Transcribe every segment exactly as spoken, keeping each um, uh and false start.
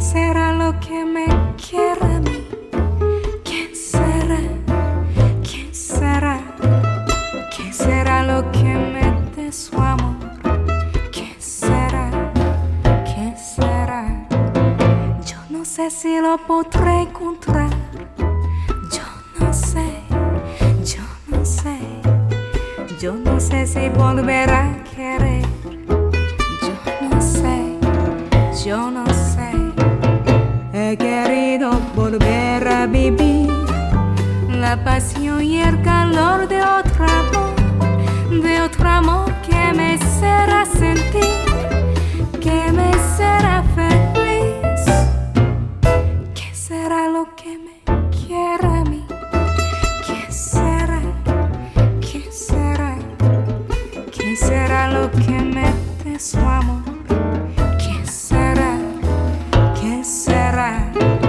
será lo que me quiere a mí? ¿Quién será? ¿Quién será? ¿Quién será lo que me dé su amor? ¿Quién será? ¿Quién será? Yo no sé si lo podré encontrar. Yo no sé, yo no sé. Yo no sé si volverá a querer. Yo no sé, yo no sé. He querido volver a vivir la pasión y el calor de otro amor, de otro amor que me hiciera sentir, que me hiciera feliz. ¿Qué será lo que me quiere a mí? ¿Quién será? ¿Quién será? ¿Quién será lo que me dé su amor? ¿Quién será? ¿Quién será?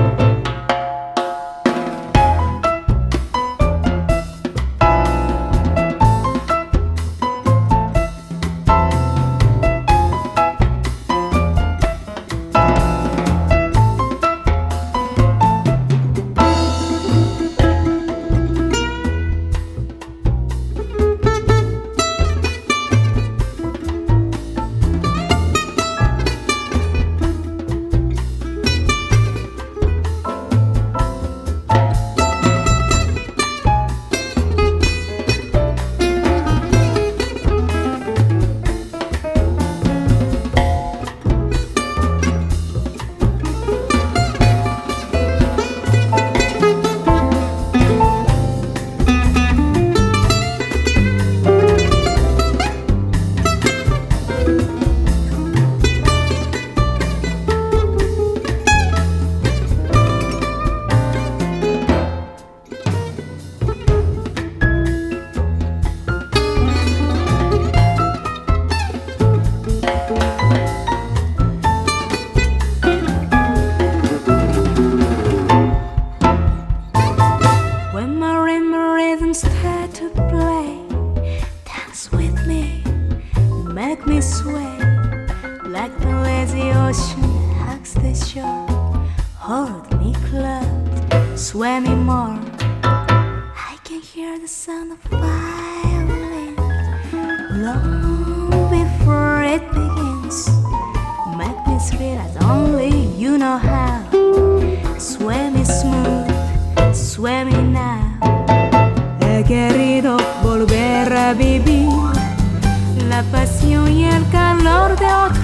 Start to play, dance with me, make me sway, like the lazy ocean hugs the shore. Hold me close, sway me more. I can hear the sound of violin long before it begins. Make me sweet as only you know how. Sway me smooth, sway me now. He querido volver a vivir la pasión y el calor de otro